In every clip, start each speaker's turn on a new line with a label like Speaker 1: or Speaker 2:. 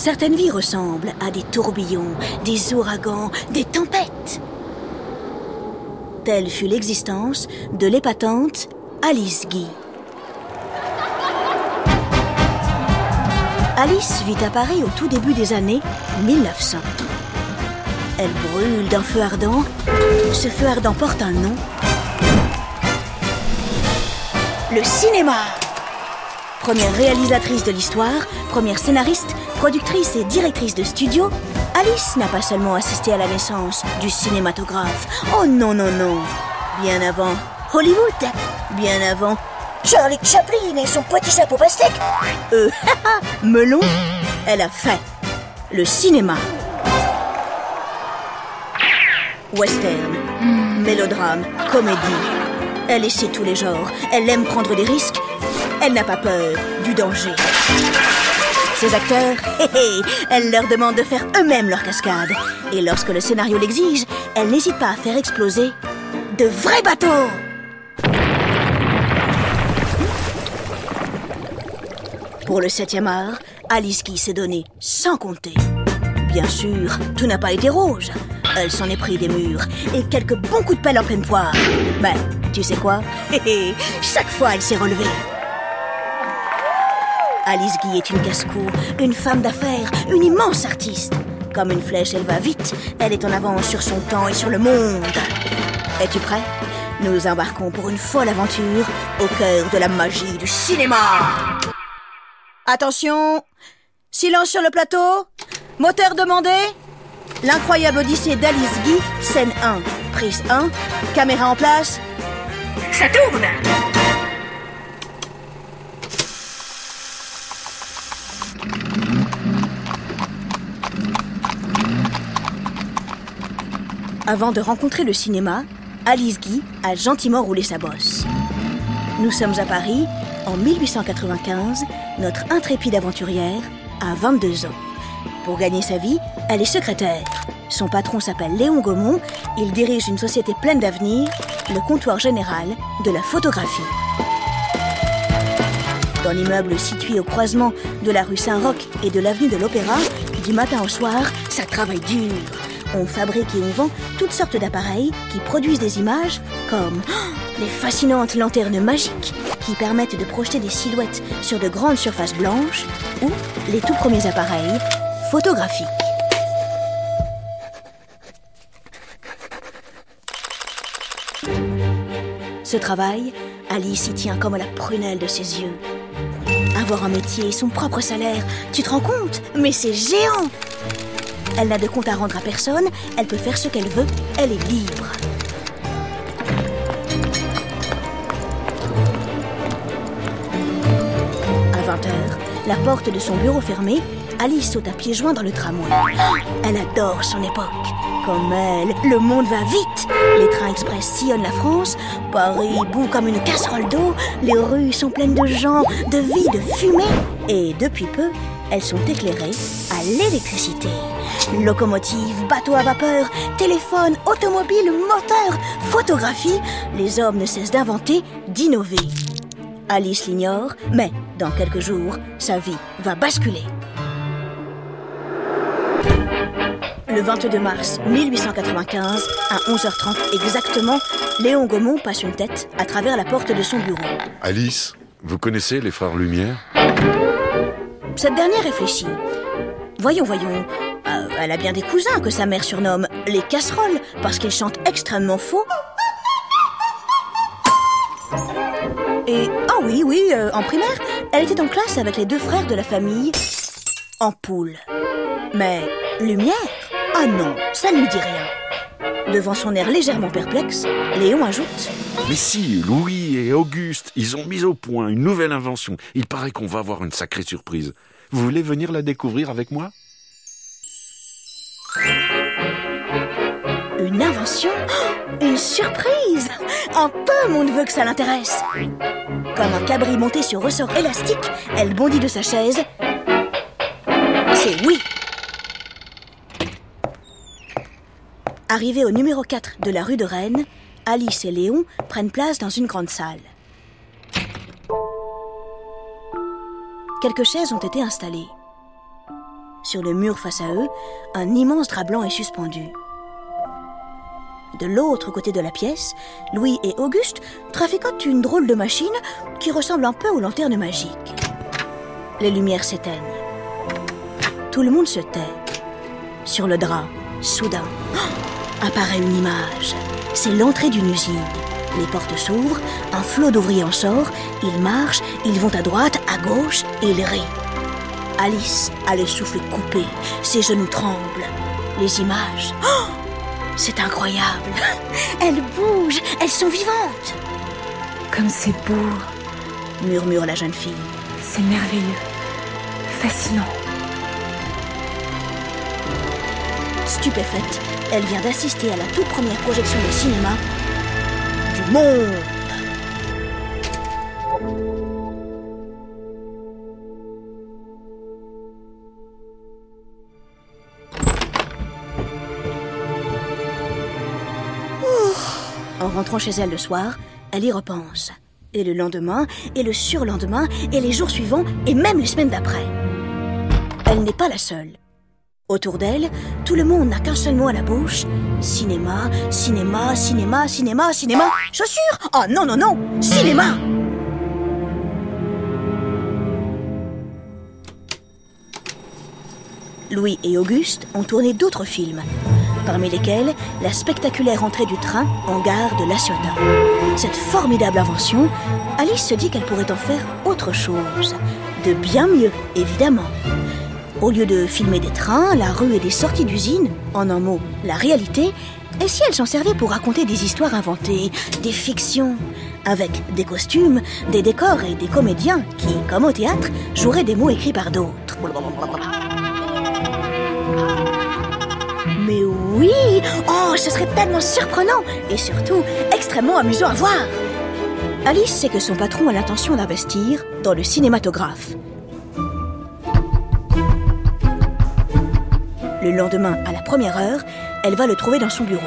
Speaker 1: Certaines vies ressemblent à des tourbillons, des ouragans, des tempêtes. Telle fut l'existence de l'épatante Alice Guy. Alice vit à Paris au tout début des années 1900. Elle brûle d'un feu ardent. Ce feu ardent porte un nom. Le cinéma. Première réalisatrice de l'histoire, première scénariste, productrice et directrice de studio, Alice n'a pas seulement assisté à la naissance du cinématographe. Oh non, non, non. Bien avant Hollywood, bien avant Charlie Chaplin et son petit chapeau pastèque. Melon, elle a fait le cinéma. Western, mélodrame, comédie. Elle essaie tous les genres. Elle aime prendre des risques. Elle n'a pas peur du danger. Ses acteurs, elle leur demande de faire eux-mêmes leurs cascades. Et lorsque le scénario l'exige, elle n'hésite pas à faire exploser de vrais bateaux. Pour le 7e art, Alice Guy s'est donnée sans compter. Bien sûr, tout n'a pas été rose. Elle s'en est pris des murs et quelques bons coups de pelle en pleine poire. Mais, tu sais quoi? Chaque fois, elle s'est relevée. Alice Guy est une casse-cou, une femme d'affaires, une immense artiste. Comme une flèche, elle va vite. Elle est en avance sur son temps et sur le monde. Es-tu prêt? Nous embarquons pour une folle aventure au cœur de la magie du cinéma. Attention! Silence sur le plateau. Moteur demandé. L'incroyable Odyssée d'Alice Guy, scène 1, prise 1, caméra en place. Ça tourne! Avant de rencontrer le cinéma, Alice Guy a gentiment roulé sa bosse. Nous sommes à Paris, en 1895, notre intrépide aventurière a 22 ans. Pour gagner sa vie, elle est secrétaire. Son patron s'appelle Léon Gaumont. Il dirige une société pleine d'avenir, le comptoir général de la photographie. Dans l'immeuble situé au croisement de la rue Saint-Roch et de l'avenue de l'Opéra, du matin au soir, ça travaille dur. On fabrique et on vend toutes sortes d'appareils qui produisent des images comme les fascinantes lanternes magiques qui permettent de projeter des silhouettes sur de grandes surfaces blanches ou les tout premiers appareils photographiques. Ce travail, Alice y tient comme à la prunelle de ses yeux. Avoir un métier et son propre salaire, tu te rends compte? Mais c'est géant! Elle n'a de compte à rendre à personne, elle peut faire ce qu'elle veut, elle est libre. À 20h, la porte de son bureau fermée, Alice saute à pieds joints dans le tramway. Elle adore son époque. Comme elle, le monde va vite. Les trains express sillonnent la France. Paris bout comme une casserole d'eau. Les rues sont pleines de gens, de vie, de fumée. Et depuis peu, elles sont éclairées à l'électricité. Locomotives, bateaux à vapeur, téléphones, automobiles, moteurs, photographie. Les hommes ne cessent d'inventer, d'innover. Alice l'ignore, mais dans quelques jours, sa vie va basculer. Le 22 mars 1895, à 11h30 exactement, Léon Gaumont passe une tête à travers la porte de son bureau.
Speaker 2: Alice, vous connaissez les frères Lumière?
Speaker 1: Cette dernière réfléchit. Voyons. Elle a bien des cousins que sa mère surnomme les casseroles, parce qu'ils chantent extrêmement faux. Et, oui, en primaire, elle était en classe avec les deux frères de la famille Ampoule. Mais Lumière? Ah non, ça ne lui dit rien. Devant son air légèrement perplexe, Léon ajoute:
Speaker 2: Mais si, Louis et Auguste, ils ont mis au point une nouvelle invention. Il paraît qu'on va avoir une sacrée surprise. Vous voulez venir la découvrir avec moi?
Speaker 1: Une invention? Une surprise? Un peu, mon neveu, que ça l'intéresse. Comme un cabri monté sur ressort élastique, elle bondit de sa chaise. C'est oui! Arrivés au numéro 4 de la rue de Rennes, Alice et Léon prennent place dans une grande salle. Quelques chaises ont été installées. Sur le mur face à eux, un immense drap blanc est suspendu. De l'autre côté de la pièce, Louis et Auguste traficotent une drôle de machine qui ressemble un peu aux lanternes magiques. Les lumières s'éteignent. Tout le monde se tait. Sur le drap, soudain, apparaît une image. C'est l'entrée d'une usine. Les portes s'ouvrent, un flot d'ouvriers en sort, ils marchent, ils vont à droite, à gauche, et ils rient. Alice a le souffle coupé, ses genoux tremblent. Les images, c'est incroyable. Elles bougent, elles sont vivantes.
Speaker 3: Comme c'est beau,
Speaker 1: murmure la jeune fille.
Speaker 3: C'est merveilleux, fascinant.
Speaker 1: Stupéfaite, elle vient d'assister à la toute première projection de cinéma du monde. En rentrant chez elle le soir, elle y repense. Et le lendemain, et le surlendemain, et les jours suivants, et même les semaines d'après. Elle n'est pas la seule. Autour d'elle, tout le monde n'a qu'un seul mot à la bouche. Cinéma, cinéma, cinéma, cinéma, cinéma. Chaussures! Oh non, non, non! Cinéma! Louis et Auguste ont tourné d'autres films, parmi lesquels la spectaculaire entrée du train en gare de La Ciotat. Cette formidable invention, Alice se dit qu'elle pourrait en faire autre chose, de bien mieux, évidemment. Au lieu de filmer des trains, la rue et des sorties d'usines, en un mot, la réalité, et si elle s'en servait pour raconter des histoires inventées, des fictions, avec des costumes, des décors et des comédiens qui, comme au théâtre, joueraient des mots écrits par d'autres. Mais oui! Oh, ce serait tellement surprenant et surtout extrêmement amusant à voir! Alice sait que son patron a l'intention d'investir dans le cinématographe. Le lendemain, à la première heure, elle va le trouver dans son bureau.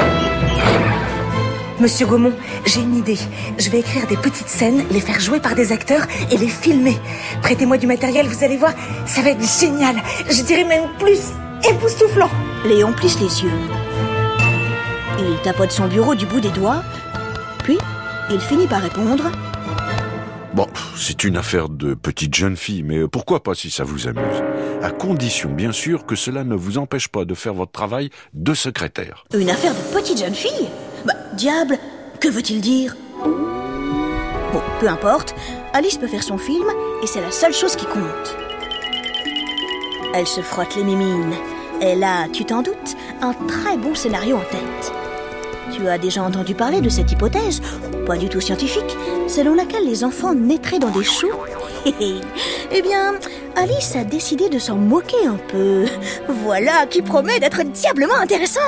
Speaker 3: Monsieur Gaumont, j'ai une idée. Je vais écrire des petites scènes, les faire jouer par des acteurs et les filmer. Prêtez-moi du matériel, vous allez voir, ça va être génial. Je dirais même plus époustouflant.
Speaker 1: Léon plisse les yeux. Il tapote son bureau du bout des doigts, puis il finit par répondre.
Speaker 2: Bon, c'est une affaire de petite jeune fille, mais pourquoi pas si ça vous amuse? À condition, bien sûr, que cela ne vous empêche pas de faire votre travail de secrétaire.
Speaker 1: Une affaire de petite jeune fille? Bah, diable, que veut-il dire? Bon, peu importe, Alice peut faire son film et c'est la seule chose qui compte. Elle se frotte les mimines. Elle a, tu t'en doutes, un très bon scénario en tête. Tu as déjà entendu parler de cette hypothèse, pas du tout scientifique, selon laquelle les enfants naîtraient dans des choux? Eh bien, Alice a décidé de s'en moquer un peu. Voilà qui promet d'être diablement intéressant.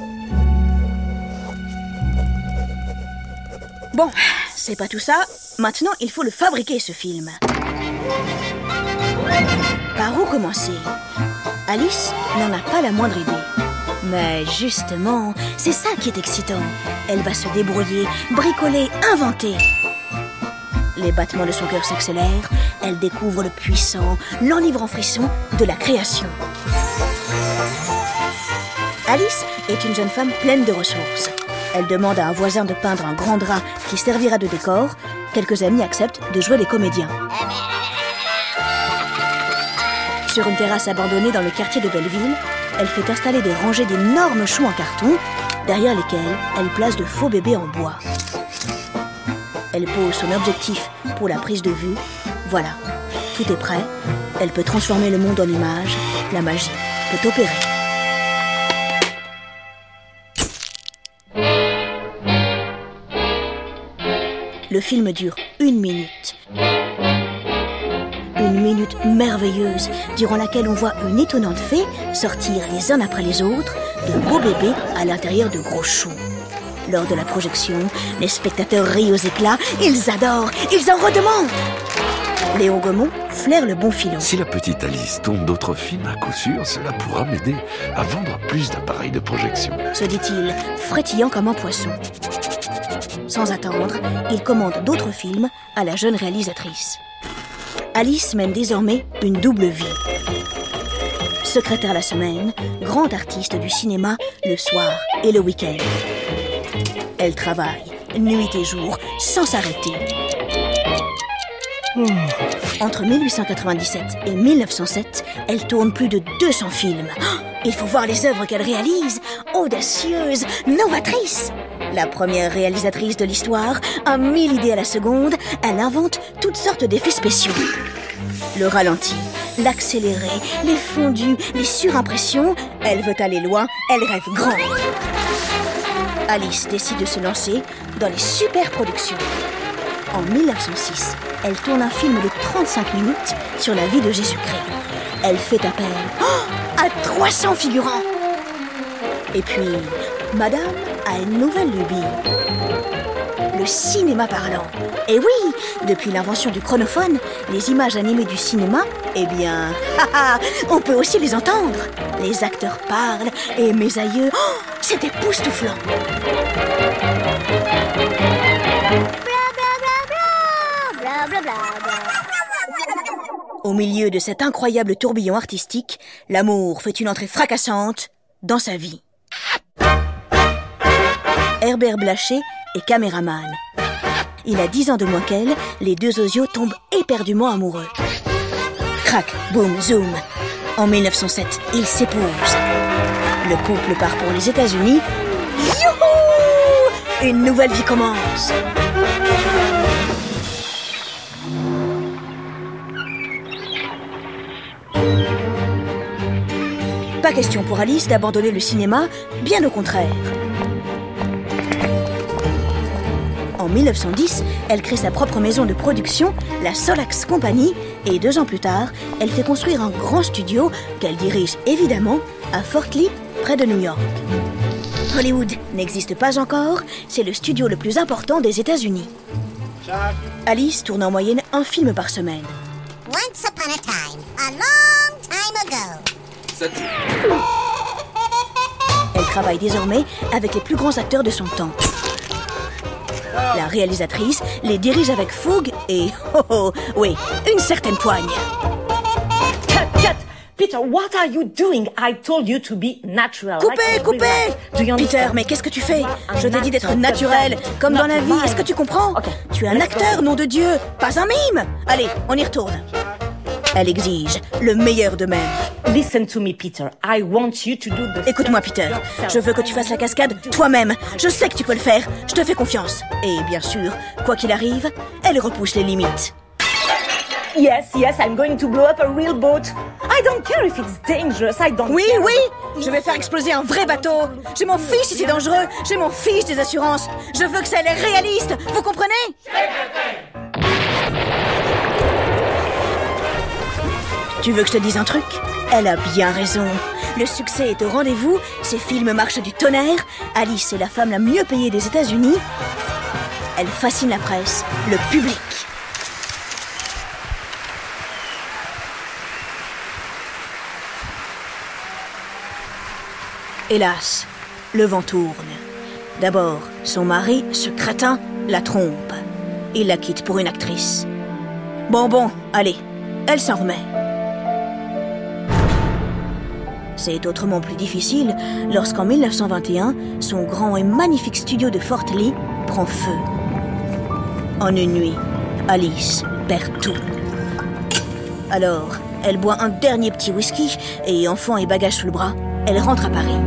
Speaker 1: Bon, c'est pas tout ça. Maintenant, il faut le fabriquer, ce film. Par où commencer? Alice n'en a pas la moindre idée. Mais justement, c'est ça qui est excitant. Elle va se débrouiller, bricoler, inventer. Les battements de son cœur s'accélèrent. Elle découvre le puissant, l'enivrant frisson de la création. Alice est une jeune femme pleine de ressources. Elle demande à un voisin de peindre un grand drap qui servira de décor. Quelques amis acceptent de jouer les comédiens. Sur une terrasse abandonnée dans le quartier de Belleville, elle fait installer des rangées d'énormes choux en carton, derrière lesquels elle place de faux bébés en bois. Elle pose son objectif pour la prise de vue. Voilà, tout est prêt. Elle peut transformer le monde en images. La magie peut opérer. Le film dure 1 minute. Une minute merveilleuse, durant laquelle on voit une étonnante fée sortir les uns après les autres de beaux bébés à l'intérieur de gros choux. Lors de la projection, les spectateurs rient aux éclats, ils adorent, ils en redemandent. Léon Gaumont flaire le bon filon.
Speaker 2: Si la petite Alice tourne d'autres films, à coup sûr, cela pourra m'aider à vendre plus d'appareils de projection,
Speaker 1: se dit-il, frétillant comme un poisson. Sans attendre, il commande d'autres films à la jeune réalisatrice. Alice mène désormais une double vie. Secrétaire la semaine, grande artiste du cinéma le soir et le week-end. Elle travaille nuit et jour sans s'arrêter. Entre 1897 et 1907, elle tourne plus de 200 films. Il faut voir les œuvres qu'elle réalise, audacieuses, novatrices. La première réalisatrice de l'histoire, à 1000 idées à la seconde, elle invente toutes sortes d'effets spéciaux. Le ralenti, l'accéléré, les fondus, les surimpressions, elle veut aller loin, elle rêve grand. Alice décide de se lancer dans les super-productions. En 1906, elle tourne un film de 35 minutes sur la vie de Jésus-Christ. Elle fait appel à 300 figurants. Et puis, Madame a une nouvelle lubie. Le cinéma parlant. Et oui, depuis l'invention du chronophone, les images animées du cinéma, eh bien, on peut aussi les entendre. Les acteurs parlent et mes aïeux, c'est époustouflant. Au milieu de cet incroyable tourbillon artistique, l'amour fait une entrée fracassante dans sa vie. Herbert Blaché est caméraman. Il a 10 ans de moins qu'elle, les deux osios tombent éperdument amoureux. Crac, boum, zoom. En 1907, ils s'épousent. Le couple part pour les États-Unis. Youhou! Une nouvelle vie commence. Pas question pour Alice d'abandonner le cinéma, bien au contraire. En 1910, elle crée sa propre maison de production, la Solax Company, et 2 ans plus tard, elle fait construire un grand studio qu'elle dirige évidemment à Fort Lee, près de New York. Hollywood n'existe pas encore, c'est le studio le plus important des États-Unis. Alice tourne en moyenne un film par semaine.
Speaker 4: Once upon a time, a long time ago.
Speaker 1: Elle travaille désormais avec les plus grands acteurs de son temps. La réalisatrice les dirige avec fougue et, oui, une certaine poigne.
Speaker 3: Cut! Peter, what are you doing? I told you to be natural.
Speaker 1: Coupez! Peter, mais qu'est-ce que tu fais? Je t'ai dit d'être naturel, comme dans la vie. Est-ce que tu comprends? Tu es un acteur, nom de Dieu, pas un mime. Allez, on y retourne. Elle exige le meilleur d'eux-mêmes.
Speaker 3: Listen to me, Peter. I want you to do the...
Speaker 1: Écoute-moi, Peter. Je veux que tu fasses la cascade toi-même. Je sais que tu peux le faire. Je te fais confiance. Et bien sûr, quoi qu'il arrive, elle repousse les limites.
Speaker 3: Yes, I'm going to blow up a real boat. I don't care if it's dangerous. I don't care.
Speaker 1: Oui. Je vais faire exploser un vrai bateau. Je m'en fiche si c'est dangereux. Je m'en fiche des assurances. Je veux que ça ait l'air réaliste. Vous comprenez? Tu veux que je te dise un truc? Elle a bien raison. Le succès est au rendez-vous, ses films marchent du tonnerre. Alice est la femme la mieux payée des États-Unis. Elle fascine la presse, le public. Hélas, le vent tourne. D'abord, son mari, ce crétin, la trompe. Il la quitte pour une actrice. Bon, allez, elle s'en remet. C'est autrement plus difficile lorsqu'en 1921, son grand et magnifique studio de Fort Lee prend feu. En une nuit, Alice perd tout. Alors, elle boit un dernier petit whisky et, enfant et bagages sous le bras, elle rentre à Paris.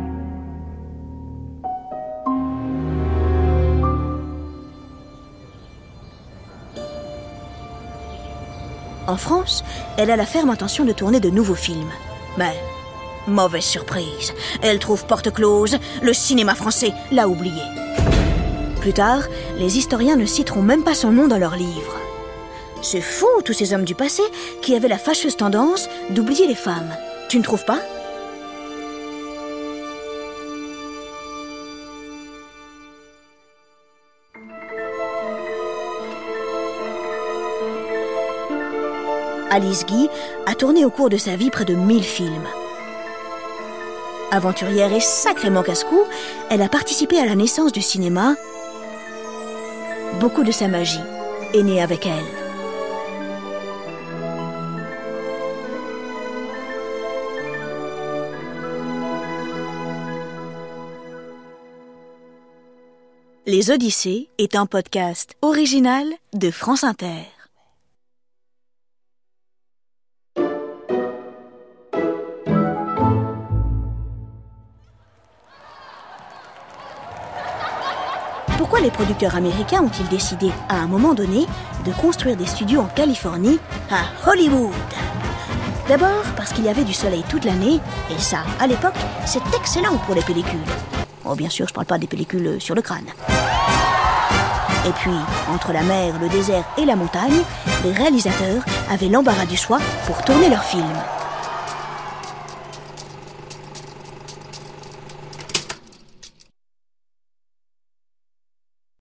Speaker 1: En France, elle a la ferme intention de tourner de nouveaux films. Mais, mauvaise surprise, elle trouve porte close, le cinéma français l'a oublié. Plus tard, les historiens ne citeront même pas son nom dans leurs livres. C'est fou, tous ces hommes du passé qui avaient la fâcheuse tendance d'oublier les femmes. Tu ne trouves pas ? Alice Guy a tourné au cours de sa vie près de 1000 films. Aventurière et sacrément casse-cou, elle a participé à la naissance du cinéma. Beaucoup de sa magie est née avec elle. Les Odyssées est un podcast original de France Inter. Pourquoi les producteurs américains ont-ils décidé, à un moment donné, de construire des studios en Californie, à Hollywood ? D'abord parce qu'il y avait du soleil toute l'année, et ça, à l'époque, c'est excellent pour les pellicules. Oh, bien sûr, je parle pas des pellicules sur le crâne. Et puis, entre la mer, le désert et la montagne, les réalisateurs avaient l'embarras du choix pour tourner leurs films.